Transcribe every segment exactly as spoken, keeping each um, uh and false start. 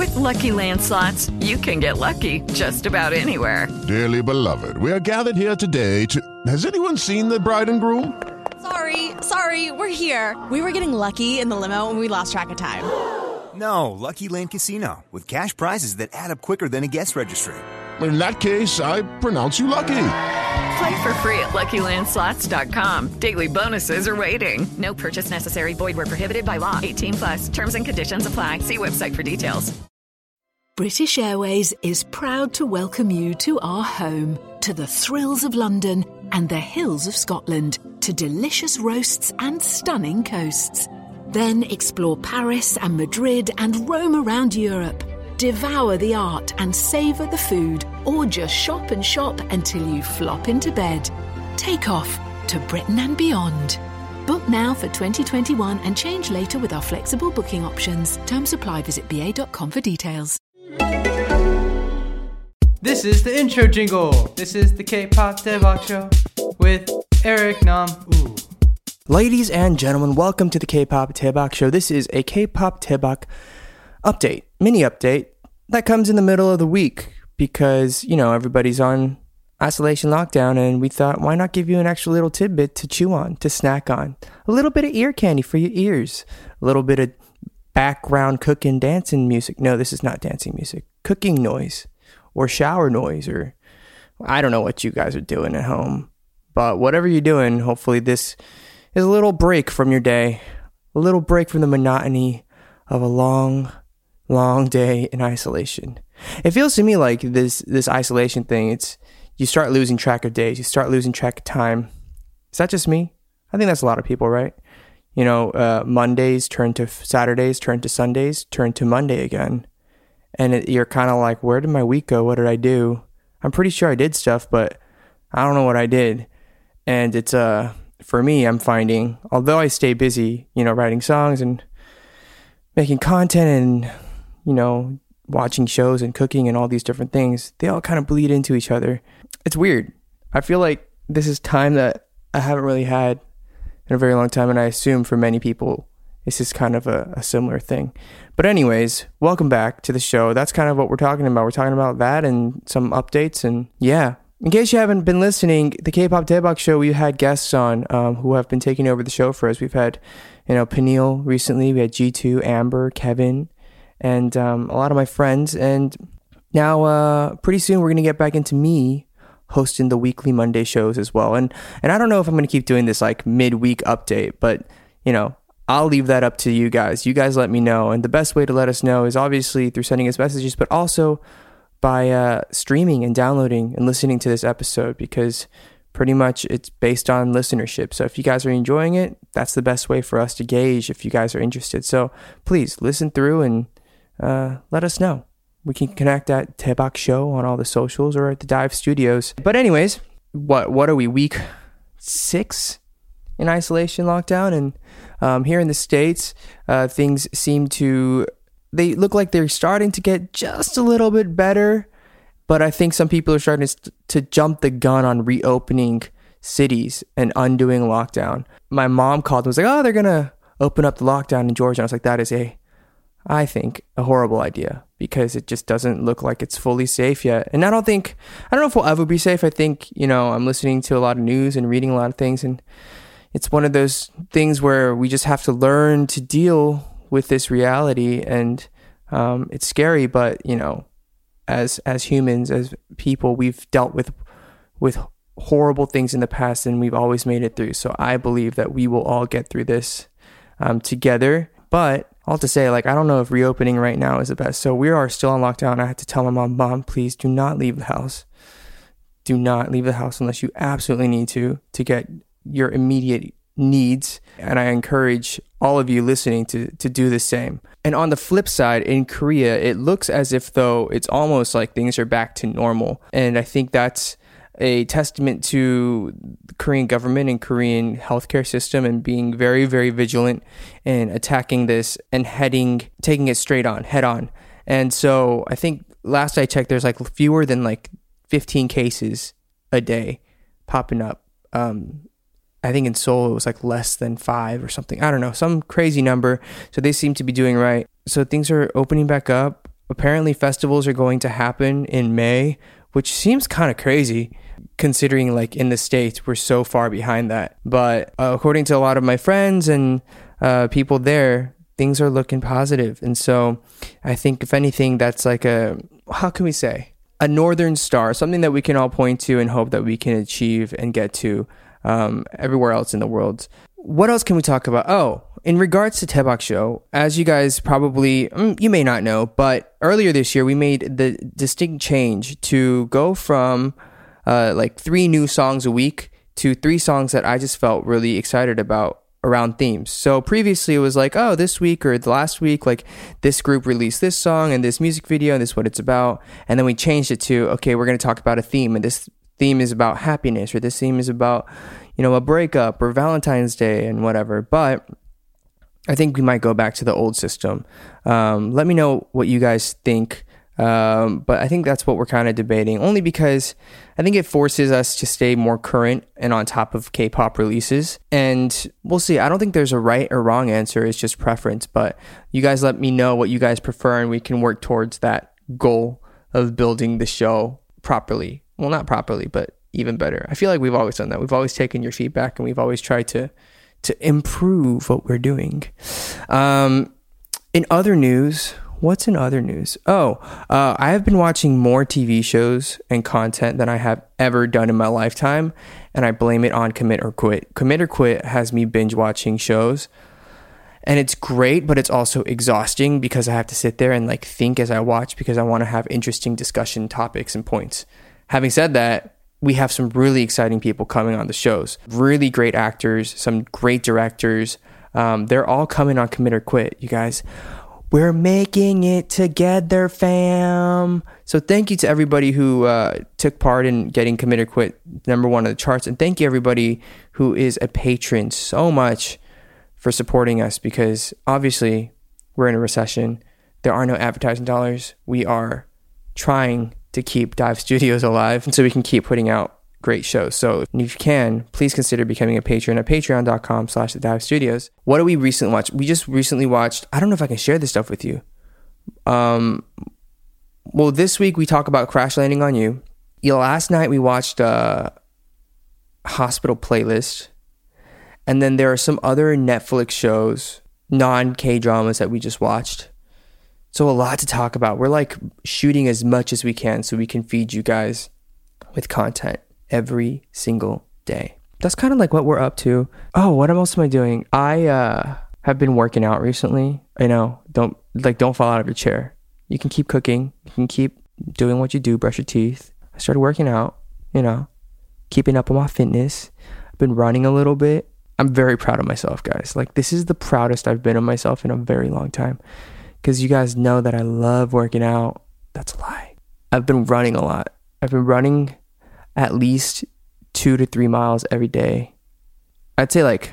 With Lucky Land Slots, you can get lucky just about anywhere. Dearly beloved, we are gathered here today to... Has anyone seen the bride and groom? Sorry, sorry, we're here. We were getting lucky in the limo and we lost track of time. No, Lucky Land Casino, with cash prizes that add up quicker than a guest registry. In that case, I pronounce you lucky. Play for free at Lucky Land Slots dot com. Daily bonuses are waiting. No purchase necessary. Void where prohibited by law. eighteen plus. Terms and conditions apply. See website for details. British Airways is proud to welcome you to our home, to the thrills of London and the hills of Scotland, to delicious roasts and stunning coasts. Then explore Paris and Madrid and roam around Europe. Devour the art and savour the food, or just shop and shop until you flop into bed. Take off to Britain and beyond. Book now for twenty twenty-one and change later with our flexible booking options. Terms apply. Visit b a dot com for details. This is the intro jingle. This is the K-pop Daebak Show with Eric Nam. Ooh. Ladies and gentlemen, welcome to the K-pop Daebak Show. This is a K-pop Daebak update, mini update that comes in the middle of the week because, you know, everybody's on isolation lockdown and we thought, why not give you an extra little tidbit to chew on, to snack on? A little bit of ear candy for your ears, a little bit of background cooking, dancing music. No, this is not dancing music. Cooking noise or shower noise, or I don't know what you guys are doing at home, but whatever you're doing, hopefully this is a little break from your day, a little break from the monotony of a long, long day in isolation. It feels to me like this this isolation thing, it's you start losing track of days, you start losing track of time. Is that just me? I think that's a lot of people, right? You know, uh, Mondays turn to Saturdays, turn to Sundays, turn to Monday again. And it, you're kind of like, where did my week go? What did I do? I'm pretty sure I did stuff, but I don't know what I did. And it's, uh, for me, I'm finding, although I stay busy, you know, writing songs and making content and, you know, watching shows and cooking and all these different things, they all kind of bleed into each other. It's weird. I feel like this is time that I haven't really had in a very long time, and I assume for many people, this is kind of a, a similar thing. But anyways, welcome back to the show. That's kind of what we're talking about. We're talking about that and some updates, and yeah. In case you haven't been listening, the K-pop Daebak Show, we had guests on um, who have been taking over the show for us. We've had, you know, Peniel recently. We had G two, Amber, Kevin, and um, a lot of my friends. And now, uh, pretty soon, we're going to get back into me hosting the weekly Monday shows as well. And and I don't know if I'm going to keep doing this like midweek update, but, you know, I'll leave that up to you guys. You guys let me know. And the best way to let us know is obviously through sending us messages, but also by uh, streaming and downloading and listening to this episode, because pretty much it's based on listenership. So if you guys are enjoying it, that's the best way for us to gauge if you guys are interested. So please listen through and uh, let us know. We can connect at Daebak Show on all the socials or at the Dive Studios. But anyways, what what are we, week six in isolation lockdown? And um, here in the States, uh, things seem to, they look like they're starting to get just a little bit better. But I think some people are starting to, to jump the gun on reopening cities and undoing lockdown. My mom called and was like, oh, they're going to open up the lockdown in Georgia. And I was like, that is a, I think, a horrible idea, because it just doesn't look like it's fully safe yet. And I don't think, I don't know if we'll ever be safe. I think, you know, I'm listening to a lot of news and reading a lot of things, and it's one of those things where we just have to learn to deal with this reality. And um, it's scary, but, you know, as as humans, as people, we've dealt with with horrible things in the past, and we've always made it through. So I believe that we will all get through this um, together. But all to say, like, I don't know if reopening right now is the best. So we are still on lockdown. I had to tell my mom, Mom, please do not leave the house. Do not leave the house unless you absolutely need to, to get your immediate needs. And I encourage all of you listening to, to do the same. And on the flip side, in Korea, it looks as if though it's almost like things are back to normal. And I think that's a testament to the Korean government and Korean healthcare system, and being very, very vigilant in attacking this and heading, taking it straight on, head on. And so I think last I checked, there's like fewer than like fifteen cases a day popping up. Um, I think in Seoul it was like less than five or something. I don't know, some crazy number. So they seem to be doing right. So things are opening back up. apparently festivals are going to happen in May, which seems kind of crazy considering like in the States, we're so far behind that. But uh, according to a lot of my friends and uh, people there, things are looking positive. And so I think if anything, that's like a, how can we say? A northern star, something that we can all point to and hope that we can achieve and get to um, everywhere else in the world. What else can we talk about? Oh, in regards to Daebak Show, as you guys probably, you may not know, but earlier this year, we made the distinct change to go from uh, like three new songs a week to three songs that I just felt really excited about around themes. So previously it was like, oh, this week or the last week, like this group released this song and this music video and this is what it's about. And then we changed it to, okay, we're going to talk about a theme, and this theme is about happiness, or this theme is about, you know, a breakup or Valentine's Day and whatever. But I think we might go back to the old system. Um, let me know what you guys think. Um, but I think that's what we're kind of debating, only because I think it forces us to stay more current and on top of K-pop releases. And we'll see. I don't think there's a right or wrong answer. It's just preference. But you guys let me know what you guys prefer, and we can work towards that goal of building the show properly. Well, not properly, but even better. I feel like we've always done that. We've always taken your feedback, and we've always tried to to improve what we're doing. Um, in other news, what's in other news? Oh, uh, I have been watching more T V shows and content than I have ever done in my lifetime, and I blame it on Commit or Quit. Commit or Quit has me binge watching shows, and it's great, but it's also exhausting because I have to sit there and like think as I watch because I want to have interesting discussion topics and points. Having said that, we have some really exciting people coming on the shows. Really great actors, some great directors. Um, they're all coming on Commit or Quit, you guys. We're making it together, fam. So thank you to everybody who uh, took part in getting Commit or Quit number one on the charts. And thank you everybody who is a patron so much for supporting us, because obviously we're in a recession. There are no advertising dollars. We are trying to keep Dive Studios alive, and so we can keep putting out great shows. So if you can, please consider becoming a patron at patreon.com slash the Dive Studios. What do we recently watch? We just recently watched, I don't know if I can share this stuff with you. Um, well, this week we talk about Crash Landing on You. Yeah, last night we watched uh, Hospital Playlist. And then there are some other Netflix shows, non-K-dramas that we just watched. So a lot to talk about. We're like shooting as much as we can so we can feed you guys with content every single day. That's kind of like what we're up to. Oh, what else am I doing? I uh, have been working out recently. I know, don't like don't fall out of your chair. You can keep cooking. You can keep doing what you do, brush your teeth. I started working out, you know, keeping up on my fitness. I've been running a little bit. I'm very proud of myself, guys. Like, this is the proudest I've been of myself in a very long time. Because you guys know that I love working out. That's a lie. I've been running a lot. I've been running at least two to three miles every day. I'd say like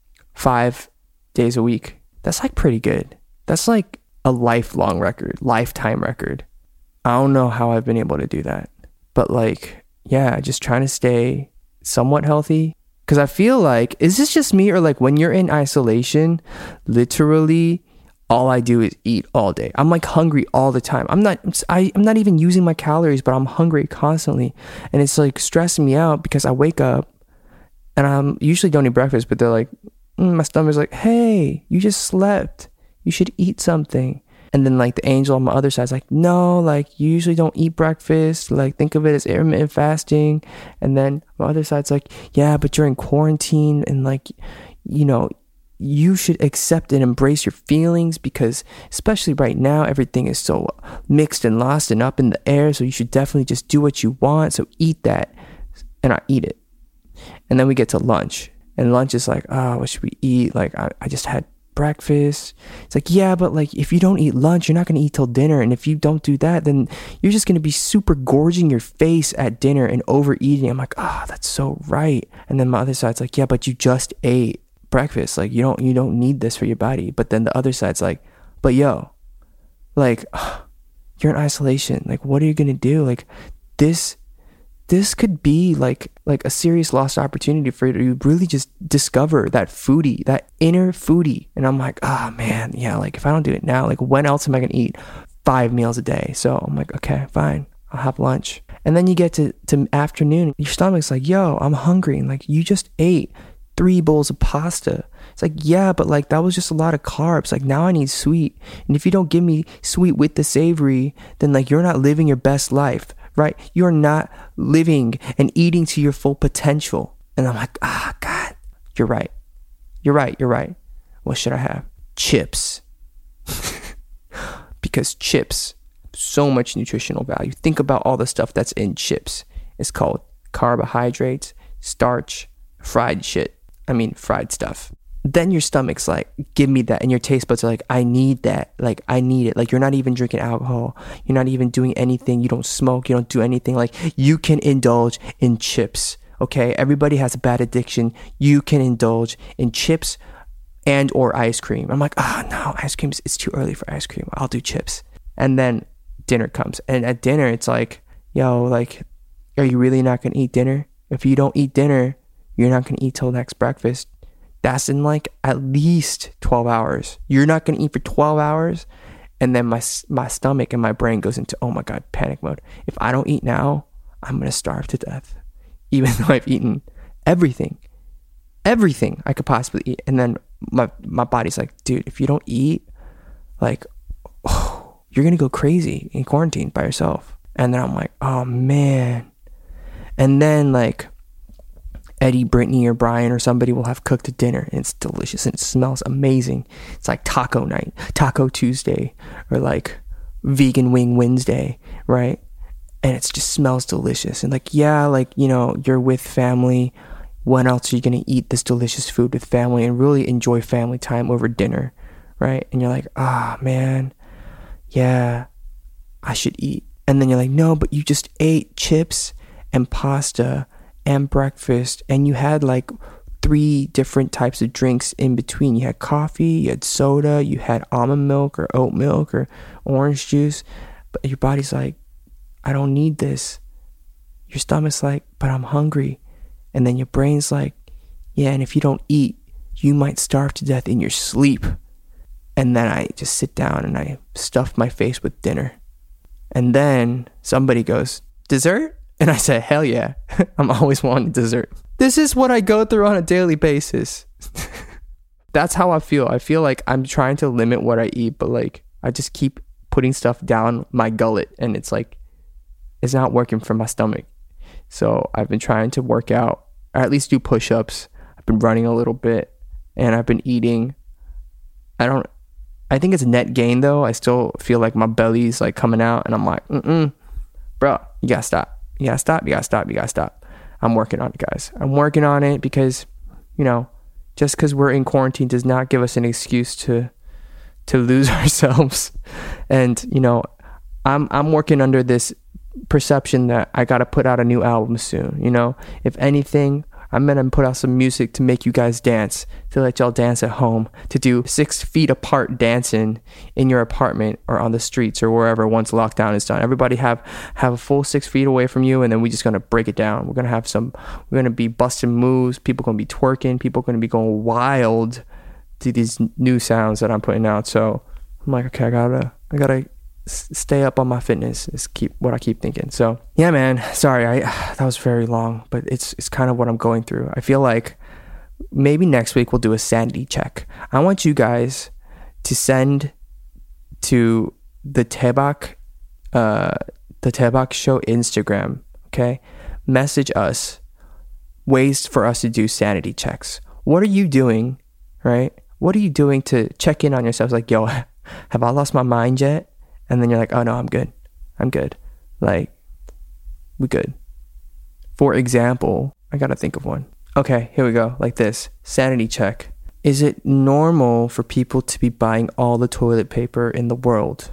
five days a week. That's like pretty good. That's like a lifelong record, lifetime record. I don't know how I've been able to do that. But like, yeah, just trying to stay somewhat healthy. Because I feel like, is this just me, or like when you're in isolation, literally all I do is eat all day. I'm like hungry all the time. I'm not I, I'm not even using my calories, but I'm hungry constantly. And it's like stressing me out because I wake up and I usually don't eat breakfast, but they're like, mm, my stomach's like, hey, you just slept. You should eat something. And then like the angel on my other side is like, no, like you usually don't eat breakfast. Like think of it as intermittent fasting. And then my other side's like, yeah, but you're in quarantine and like, you know, you should accept and embrace your feelings, because especially right now, everything is so mixed and lost and up in the air. So you should definitely just do what you want. So eat that. And I eat it. And then we get to lunch, and lunch is like, oh, what should we eat? Like, I, I just had breakfast. It's like, yeah, but like, if you don't eat lunch, you're not going to eat till dinner. And if you don't do that, then you're just going to be super gorging your face at dinner and overeating. I'm like, ah, oh, that's so right. And then my other side's like, yeah, but you just ate breakfast. Like, you don't you don't need this for your body. But then the other side's like, but yo, like, ugh, you're in isolation. Like, what are you gonna do? Like, this this could be like like a serious lost opportunity for you to really just discover that foodie, that inner foodie. And I'm like, ah, oh, man, yeah, like if I don't do it now, like when else am I gonna eat? five meals a day. So I'm like, okay, fine, I'll have lunch. And then you get to, to afternoon, your stomach's like, yo, I'm hungry. And like, you just ate three bowls of pasta. It's like, yeah, but like that was just a lot of carbs. Like now I need sweet. And if you don't give me sweet with the savory, then like you're not living your best life, right? You're not living and eating to your full potential. And I'm like, ah, God, you're right. You're right. You're right. What should I have? Chips. Because chips, so much nutritional value. Think about all the stuff that's in chips. It's called carbohydrates, starch, fried shit. I mean, fried stuff. Then your stomach's like, give me that. And your taste buds are like, I need that. Like, I need it. Like, you're not even drinking alcohol. You're not even doing anything. You don't smoke. You don't do anything. Like, you can indulge in chips. Okay? Everybody has a bad addiction. You can indulge in chips and or ice cream. I'm like, oh, no, ice cream, it's too early for ice cream. I'll do chips. And then dinner comes. And at dinner, it's like, yo, like, are you really not going to eat dinner? If you don't eat dinner, you're not going to eat till next breakfast. That's in like at least twelve hours. You're not going to eat for twelve hours. And then my my stomach and my brain goes into, oh my God, panic mode. If I don't eat now, I'm going to starve to death. Even though I've eaten everything. Everything I could possibly eat. And then my, my body's like, dude, if you don't eat, like, oh, you're going to go crazy in quarantine by yourself. And then I'm like, oh man. And then like Eddie, Brittany, or Brian or somebody will have cooked a dinner and it's delicious and it smells amazing. It's like taco night, Taco Tuesday, or like Vegan Wing Wednesday, right? And it just smells delicious. And like, yeah, like, you know, you're with family. When else are you going to eat this delicious food with family and really enjoy family time over dinner, right? And you're like, ah, oh, man, yeah, I should eat. And then you're like, no, but you just ate chips and pasta and breakfast, and you had like three different types of drinks in between. You had coffee, you had soda, you had almond milk or oat milk or orange juice, but your body's like, I don't need this. Your stomach's like, but I'm hungry. And then your brain's like, yeah, and if you don't eat, you might starve to death in your sleep. And then I just sit down and I stuff my face with dinner. And then somebody goes, dessert? And I said, hell yeah, I'm always wanting dessert. This is what I go through on a daily basis. That's how I feel. I feel like I'm trying to limit what I eat, but like I just keep putting stuff down my gullet and it's like, it's not working for my stomach. So I've been trying to work out, or at least do push-ups. I've been running a little bit and I've been eating. I don't, I think it's net gain though. I still feel like my belly's like coming out and I'm like, mm-mm, bro, you gotta stop. You gotta stop, you gotta stop, you gotta stop. I'm working on it, guys. I'm working on it because, you know, just because we're in quarantine does not give us an excuse to to lose ourselves. And, you know, I'm I'm working under this perception that I gotta put out a new album soon. You know, if anything, I'm gonna put out some music to make you guys dance, to let y'all dance at home, to do six feet apart dancing in your apartment or on the streets or wherever once lockdown is done. Everybody have have a full six feet away from you, and then we just gonna break it down. We're gonna have some, we're gonna be busting moves, people gonna be twerking, people gonna be going wild to these new sounds that I'm putting out. So I'm like, okay, I gotta, I gotta stay up on my fitness is keep what I keep thinking. So yeah, man, sorry, I that was very long, but it's it's kind of what I'm going through. I feel like maybe next week we'll do a sanity check. I want you guys to send to the Tebak uh the Tebak Show Instagram, okay? Message us ways for us to do sanity checks. What are you doing, right? What are you doing to check in on yourselves? Like, yo, have I lost my mind yet? And then you're like, oh no, I'm good. I'm good. Like, we good. For example, I gotta think of one. Okay, here we go. Like this. Sanity check. Is it normal for people to be buying all the toilet paper in the world?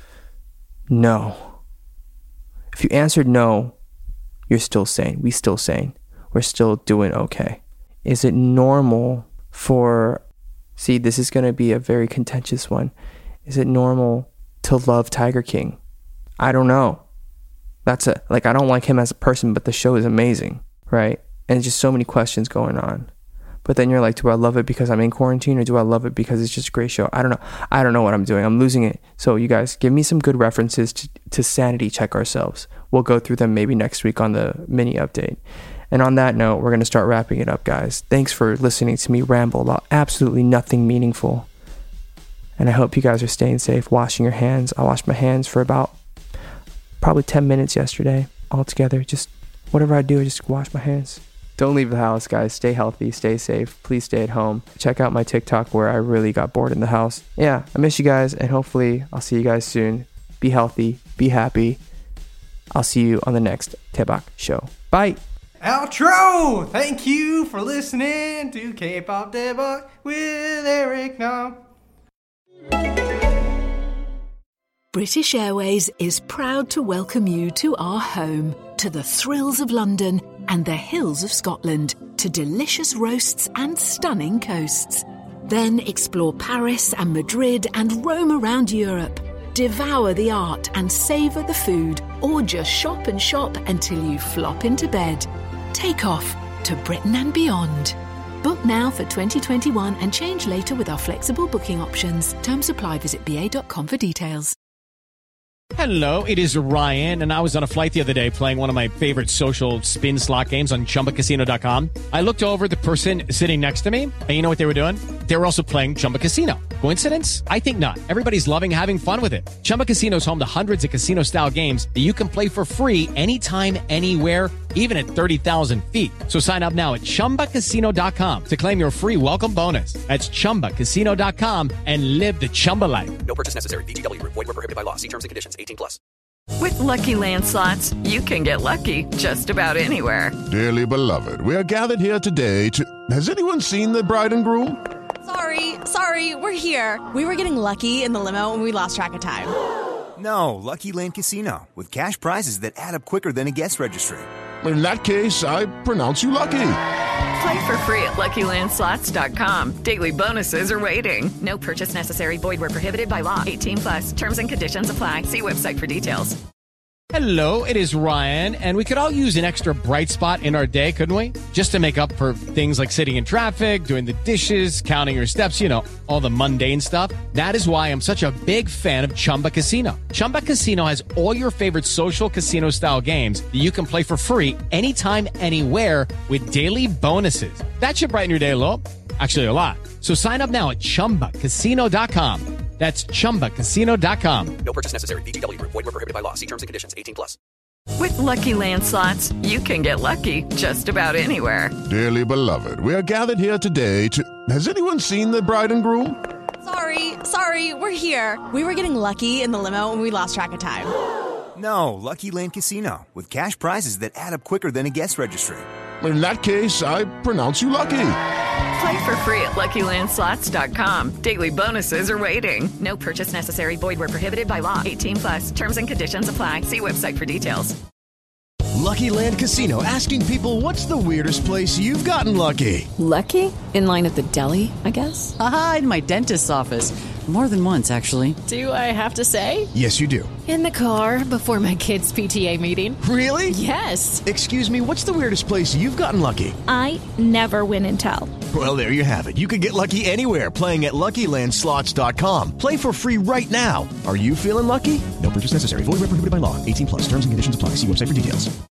No. If you answered no, you're still sane. We still sane. We're still doing okay. Is it normal for... See, this is gonna be a very contentious one. Is it normal to love Tiger King? I don't know. That's it. Like, I don't like him as a person, but the show is amazing, right? And just so many questions going on. but then you're like, do I love it because I'm in quarantine, or do I love it because it's just a great show? I don't know. I don't know what I'm doing. I'm losing it. So you guys, give me some good references to, to sanity check ourselves. We'll go through them maybe next week on the mini update. And on that note, we're going to start wrapping it up, guys. Thanks for listening to me ramble about absolutely nothing meaningful. And I hope you guys are staying safe, washing your hands. I washed my hands for about probably ten minutes yesterday altogether. Just whatever I do, I just wash my hands. Don't leave the house, guys. Stay healthy, stay safe. Please stay at home. Check out my TikTok where I really got bored in the house. Yeah, I miss you guys, and hopefully I'll see you guys soon. Be healthy, be happy. I'll see you on the next Tebak show. Bye. Outro! Thank you for listening to K-Pop Tebak with Eric Nam. British Airways is proud to welcome you to our home, to the thrills of London and the hills of Scotland, to delicious roasts and stunning coasts. Then explore Paris and Madrid and roam around Europe. Devour the art and savour the food, or just shop and shop until you flop into bed. Take off to Britain and beyond. Book now for twenty twenty-one and change later with our flexible booking options. Terms apply. Visit b a dot com for details. Hello, it is Ryan, and I was on a flight the other day playing one of my favorite social spin slot games on Chumba Casino dot com. I looked over at the person sitting next to me, and you know what they were doing? They were also playing Chumba Casino. Coincidence? I think not. Everybody's loving having fun with it. Chumba Casino is home to hundreds of casino-style games that you can play for free anytime, anywhere, even at thirty thousand feet. So sign up now at Chumba Casino dot com to claim your free welcome bonus. That's Chumba Casino dot com and live the Chumba life. No purchase necessary. V G W. Void where prohibited by law. See terms and conditions. eighteen plus. With Lucky Land Slots, you can get lucky just about anywhere. Dearly beloved, we are gathered here today to... Has anyone seen the bride and groom? Sorry, sorry, we're here. We were getting lucky in the limo and we lost track of time. No, Lucky Land Casino, with cash prizes that add up quicker than a guest registry. In that case, I pronounce you lucky. Play for free at lucky land slots dot com. Daily bonuses are waiting. No purchase necessary. Void where prohibited by law. eighteen plus. Terms and conditions apply. See website for details. Hello, it is Ryan, and we could all use an extra bright spot in our day, couldn't we? Just to make up for things like sitting in traffic, doing the dishes, counting your steps, you know, all the mundane stuff. That is why I'm such a big fan of Chumba Casino. Chumba Casino has all your favorite social casino-style games that you can play for free anytime, anywhere with daily bonuses. That should brighten your day a little. Actually, a lot. So sign up now at Chumba Casino dot com. That's Chumba Casino dot com. No purchase necessary. V G W. Void where prohibited by law. See terms and conditions. eighteen plus. With Lucky Land Slots, you can get lucky just about anywhere. Dearly beloved, we are gathered here today to... Has anyone seen the bride and groom? Sorry, sorry, we're here. We were getting lucky in the limo and we lost track of time. No, Lucky Land Casino, with cash prizes that add up quicker than a guest registry. In that case, I pronounce you lucky. Play for free at lucky land slots dot com. Daily bonuses are waiting. No purchase necessary. Void where prohibited by law. eighteen plus. Terms and conditions apply. See website for details. Lucky Land Casino, asking people, what's the weirdest place you've gotten lucky? Lucky? In line at the deli, I guess? Aha, in my dentist's office. More than once, actually. Do I have to say? Yes, you do. In the car before my kids' P T A meeting. Really? Yes. Excuse me, what's the weirdest place you've gotten lucky? I never win and tell. Well, there you have it. You can get lucky anywhere, playing at Lucky Land Slots dot com. Play for free right now. Are you feeling lucky? No purchase necessary. Void where prohibited by law. eighteen plus. Terms and conditions apply. See website for details.